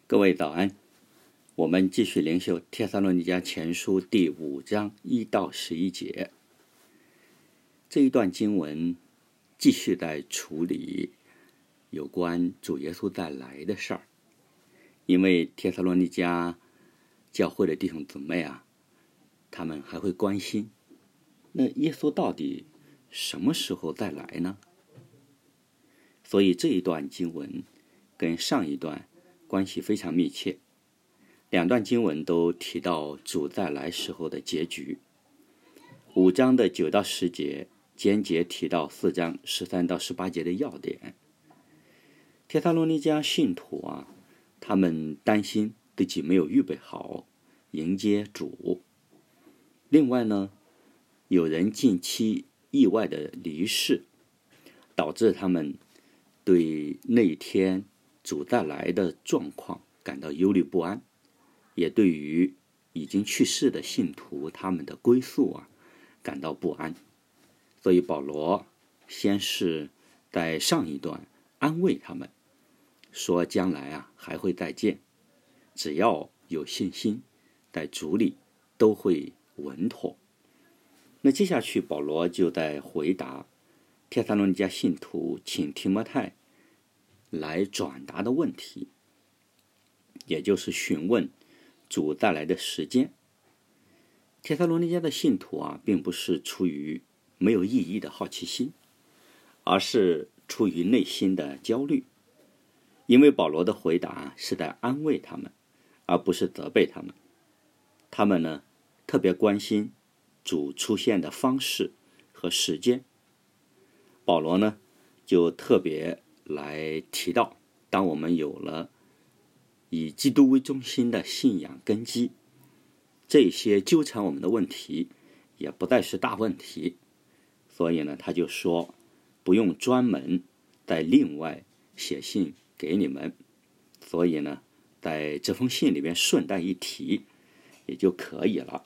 各位早安，我们继续灵修帖撒罗尼迦前书第5章1到11节。这一段经文继续在处理有关主耶稣再来的事儿，因为帖撒罗尼迦教会的弟兄姊妹他们还会关心，那耶稣到底什么时候再来呢？所以这一段经文跟上一段关系非常密切，两段经文都提到主再来时候的结局。5章的9到10节间接提到4章13到18节的要点。帖撒罗尼迦信徒他们担心自己没有预备好迎接主。另外呢，有人近期意外的离世，导致他们对那一天主再来的状况感到忧虑不安，也对于已经去世的信徒他们的归宿感到不安。所以保罗先是在上一段安慰他们，说将来还会再见，只要有信心，在主里都会稳妥。那接下去保罗就在回答帖撒罗尼迦信徒请提摩太来转达的问题，也就是询问主再来的时间。帖撒罗尼迦的信徒并不是出于没有意义的好奇心，而是出于内心的焦虑，因为保罗的回答是在安慰他们，而不是责备他们。他们呢，特别关心主出现的方式和时间。保罗呢，就特别来提到，当我们有了以基督为中心的信仰根基，这些纠缠我们的问题也不再是大问题。所以呢，他就说不用专门再另外写信给你们，所以呢，在这封信里面顺带一提也就可以了。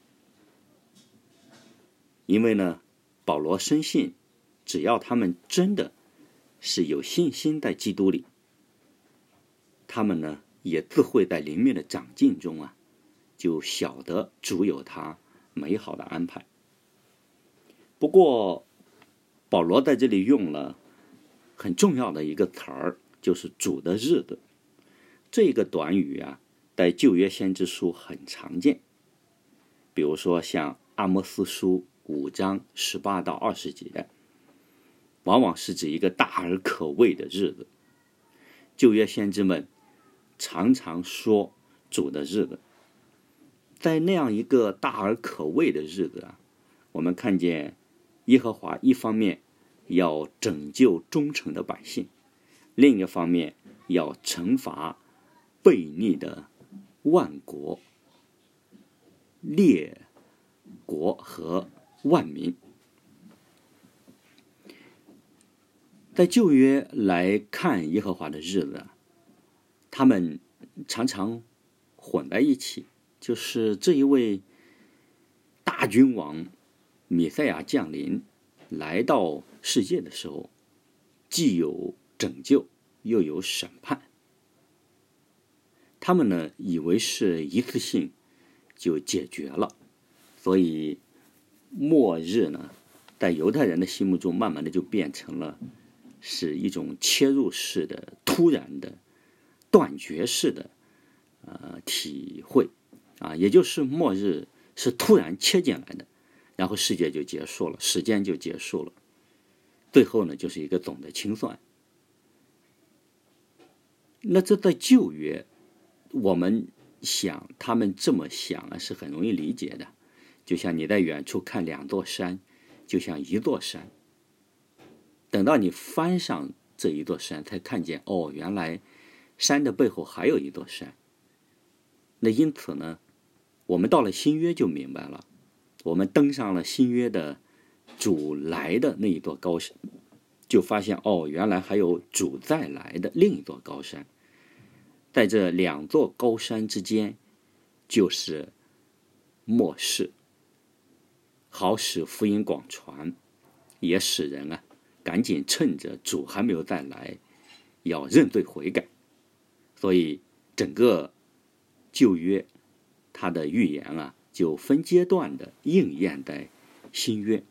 因为呢，保罗深信，只要他们真的是有信心在基督里，他们呢也自会在灵命的长进中就晓得主有他美好的安排。不过保罗在这里用了很重要的一个词儿，就是主的日子。这个短语在旧约先知书很常见，比如说像阿摩司书5章18到20节，往往是指一个大而可畏的日子。旧约先知们常常说主的日子。在那样一个大而可畏的日子我们看见耶和华一方面要拯救忠诚的百姓，另一方面要惩罚悖逆的万国、列国和万民。在旧约来看耶和华的日子他们常常混在一起，就是这一位大君王弥赛亚降临来到世界的时候，既有拯救又有审判。他们呢以为是一次性就解决了，所以末日呢在犹太人的心目中慢慢的就变成了是一种切入式的、突然的、断绝式的体会也就是末日是突然切进来的，然后世界就结束了，时间就结束了，最后呢就是一个总的清算。那这在旧约我们想他们这么想是很容易理解的，就像你在远处看2座山，就像一座山，等到你翻上这一座山才看见原来山的背后还有一座山。那因此呢，我们到了新约就明白了，我们登上了新约的主来的那一座高山，就发现原来还有主再来的另一座高山。在这2座高山之间就是末世，好使福音广传，也使人赶紧趁着主还没有再来要认罪悔改。所以整个旧约它的预言啊，就分阶段的应验在新约。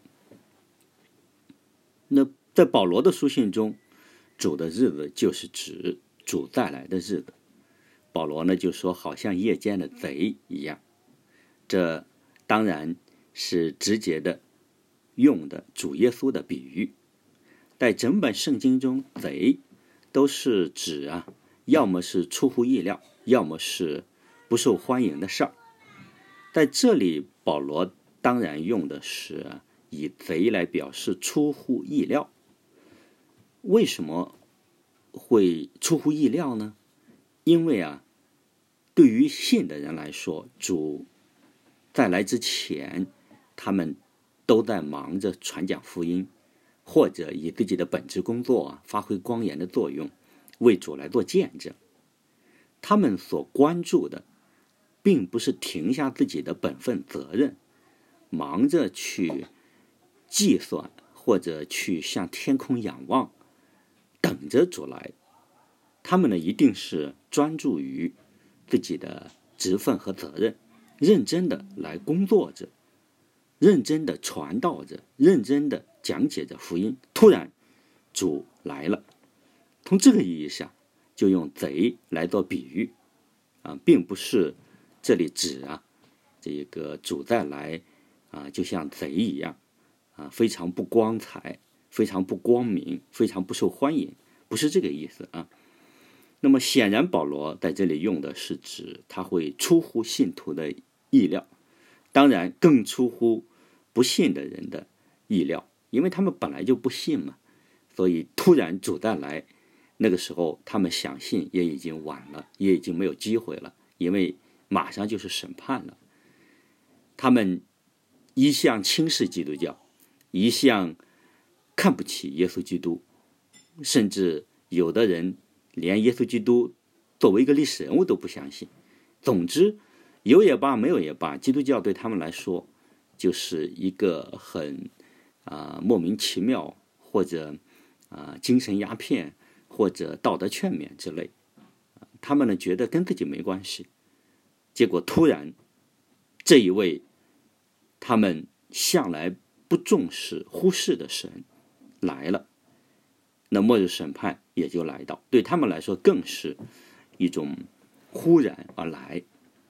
那在保罗的书信中，主的日子就是指主再来的日子。保罗呢就说，好像夜间的贼一样，这当然是直接的用的主耶稣的比喻。在整本圣经中，贼都是指要么是出乎意料，要么是不受欢迎的事儿。在这里，保罗当然用的是以贼来表示出乎意料。为什么会出乎意料呢？因为对于信的人来说，主再来之前，他们都在忙着传讲福音，或者以自己的本职工作发挥光盐的作用，为主来做见证。他们所关注的并不是停下自己的本分责任，忙着去计算或者去向天空仰望，等着主来。他们呢，一定是专注于自己的职分和责任，认真的来工作着，认真的传道着，认真的讲解着福音。突然主来了，从这个意义上就用贼来做比喻并不是这里指这个主再来就像贼一样非常不光彩，非常不光明，非常不受欢迎，不是这个意思那么显然保罗在这里用的是指他会出乎信徒的意料，当然更出乎不信的人的意料，因为他们本来就不信嘛，所以突然主再来，那个时候他们想信也已经晚了，也已经没有机会了，因为马上就是审判了。他们一向轻视基督教，一向看不起耶稣基督，甚至有的人连耶稣基督作为一个历史人物都不相信。总之有也罢，没有也罢，基督教对他们来说就是一个很莫名其妙，或者精神鸦片，或者道德劝勉之类。他们呢觉得跟自己没关系，结果突然这一位他们向来不重视忽视的神来了，那末日审判也就来到，对他们来说更是一种忽然而来。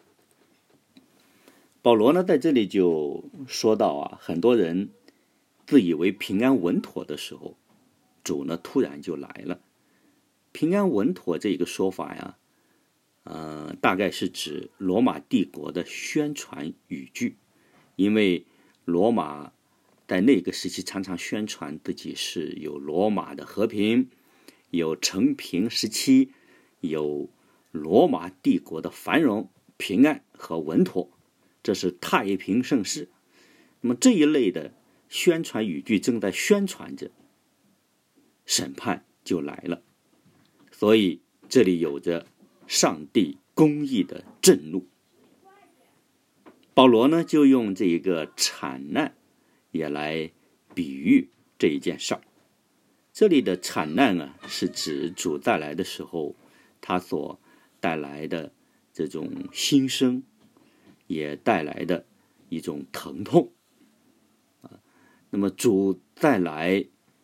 保罗呢在这里就说到很多人自以为平安稳妥的时候，主呢突然就来了。平安稳妥这个说法大概是指罗马帝国的宣传语句，因为罗马在那个时期常常宣传自己是有罗马的和平，有承平时期，有罗马帝国的繁荣、平安和稳妥，这是太平盛世。那么这一类的宣传语句正在宣传着，审判就来了。所以这里有着上帝公义的震怒。保罗呢就用这一个惨难也来比喻这一件事儿。这里的惨难是指主再来的时候他所带来的这种新生，也带来的一种疼痛那么主再来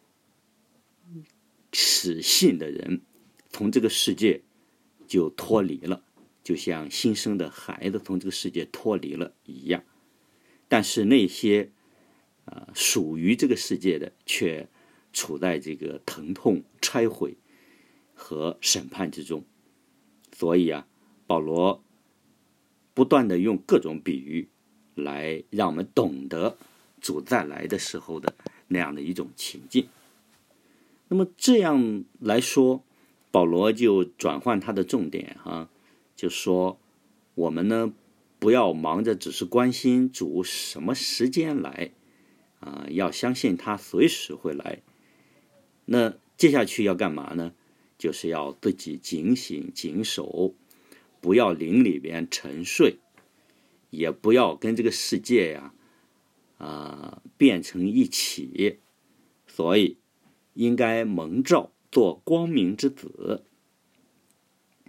使信的人从这个世界就脱离了，就像新生的孩子从这个世界脱离了一样。但是那些属于这个世界的却处在这个疼痛、拆毁和审判之中。所以保罗不断的用各种比喻来让我们懂得主再来的时候的那样的一种情境。那么这样来说，保罗就转换他的重点就说我们呢不要忙着只是关心主什么时间来要相信他随时会来。那接下去要干嘛呢？就是要自己警醒谨守，不要灵里边沉睡，也不要跟这个世界变成一起。所以应该蒙召做光明之子。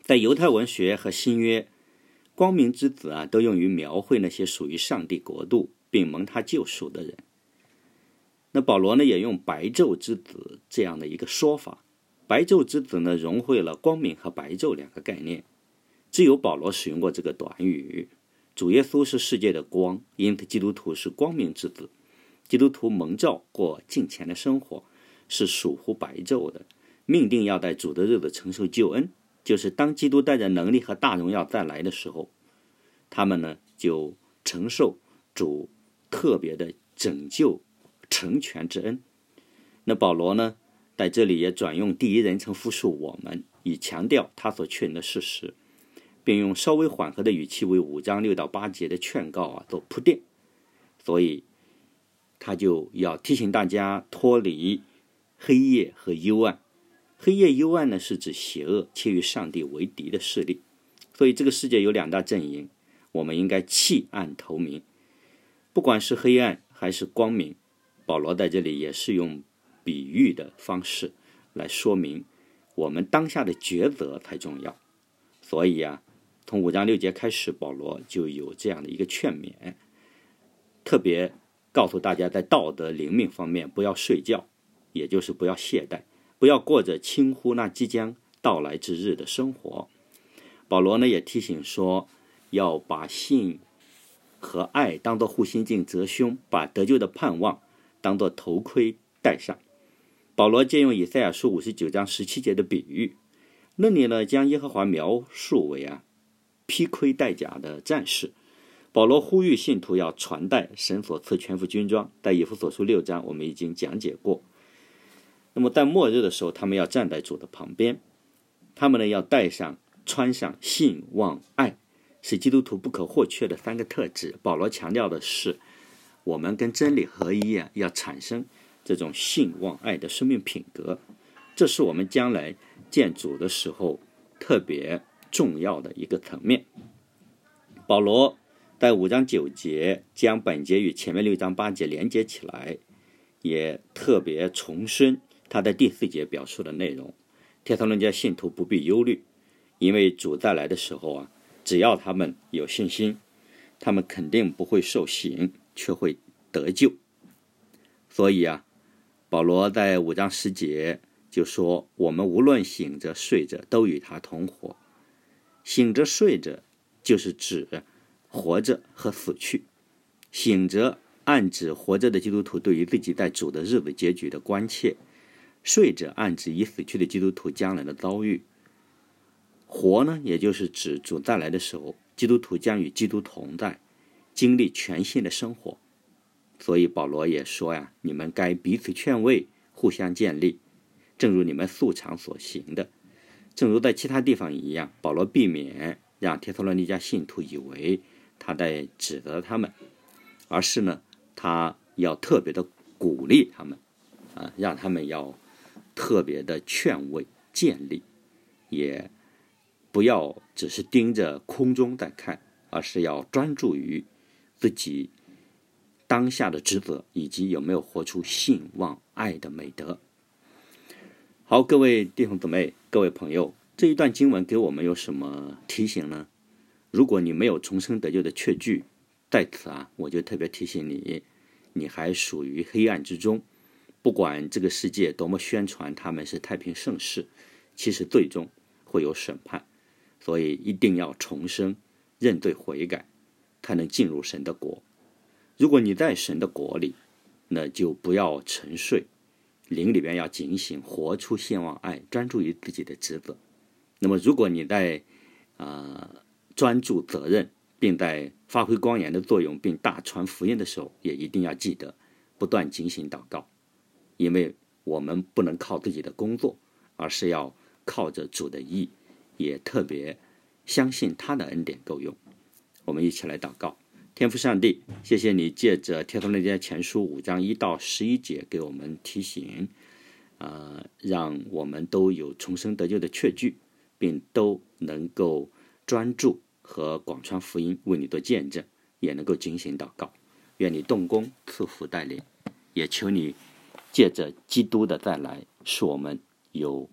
在犹太文学和新约，光明之子都用于描绘那些属于上帝国度并蒙他救赎的人。那保罗呢，也用白昼之子这样的一个说法。白昼之子呢，融汇了光明和白昼两个概念。只有保罗使用过这个短语。主耶稣是世界的光，因此基督徒是光明之子。基督徒蒙召过敬虔的生活，是属乎白昼的，命定要在主的日子承受救恩，就是当基督带着能力和大荣耀再来的时候，他们呢就承受主特别的拯救成全之恩。那保罗呢在这里也转用第一人称复述我们，以强调他所确认的事实，并用稍微缓和的语气为5章6到8节的劝告做铺垫。所以他就要提醒大家脱离黑夜和幽暗。黑夜幽暗呢，是指邪恶且与上帝为敌的势力。所以这个世界有2大阵营，我们应该弃暗投明。不管是黑暗还是光明，保罗在这里也是用比喻的方式来说明我们当下的抉择才重要。所以从5章6节开始，保罗就有这样的一个劝勉，特别告诉大家在道德灵命方面不要睡觉，也就是不要懈怠，不要过着轻忽那即将到来之日的生活。保罗呢也提醒说，要把信和爱当作护心镜遮胸，把得救的盼望当作头盔戴上。保罗借用以赛亚书59章17节的比喻，那里呢将耶和华描述为披盔戴甲的战士。保罗呼吁信徒要传戴神所赐全副军装，在以弗所书6章我们已经讲解过。那么在末日的时候，他们要站在主的旁边，他们呢要穿上信望爱，是基督徒不可或缺的3个特质。保罗强调的是我们跟真理合一要产生这种信望爱的生命品格，这是我们将来见主的时候特别重要的一个层面。保罗在5章9节将本节与前面6章8节连接起来，也特别重申他在第4节表述的内容。帖撒罗尼迦信徒不必忧虑，因为主再来的时候只要他们有信心，他们肯定不会受刑，却会得救。所以保罗在5章10节就说，我们无论醒着睡着都与他同活。醒着睡着就是指活着和死去。醒着暗指活着的基督徒对于自己在主的日子结局的关切，睡着暗指已死去的基督徒将来的遭遇。活呢，也就是指主再来的时候，基督徒将与基督同在，经历全新的生活。所以保罗也说你们该彼此劝慰，互相建立，正如你们素常所行的。正如在其他地方一样，保罗避免让帖撒罗尼迦信徒以为他在指责他们，而是呢，他要特别的鼓励他们让他们要特别的劝慰建立，也不要只是盯着空中在看，而是要专注于自己当下的职责，以及有没有活出信望爱的美德。好，各位弟兄姊妹，各位朋友，这一段经文给我们有什么提醒呢？如果你没有重生得救的确据，在此我就特别提醒你，你还属于黑暗之中。不管这个世界多么宣传他们是太平盛世，其实最终会有审判。所以一定要重生，认罪悔改，才能进入神的国。如果你在神的国里，那就不要沉睡，灵里边要警醒，活出信望爱，专注于自己的职责。那么如果你在专注责任，并在发挥光盐的作用，并大传福音的时候，也一定要记得不断警醒祷告，因为我们不能靠自己的工作，而是要靠着主的义，也特别相信他的恩典够用。我们一起来祷告。天父上帝，谢谢你借着帖撒罗尼迦前书5章1到11节给我们提醒，让我们都有重生得救的确据，并都能够专注和广传福音，为你做见证，也能够警醒祷告。愿你动工赐福带领，也求你借着基督的再来，使我们有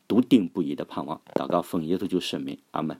笃定不移的盼望。祷告奉耶稣基督圣名，阿们。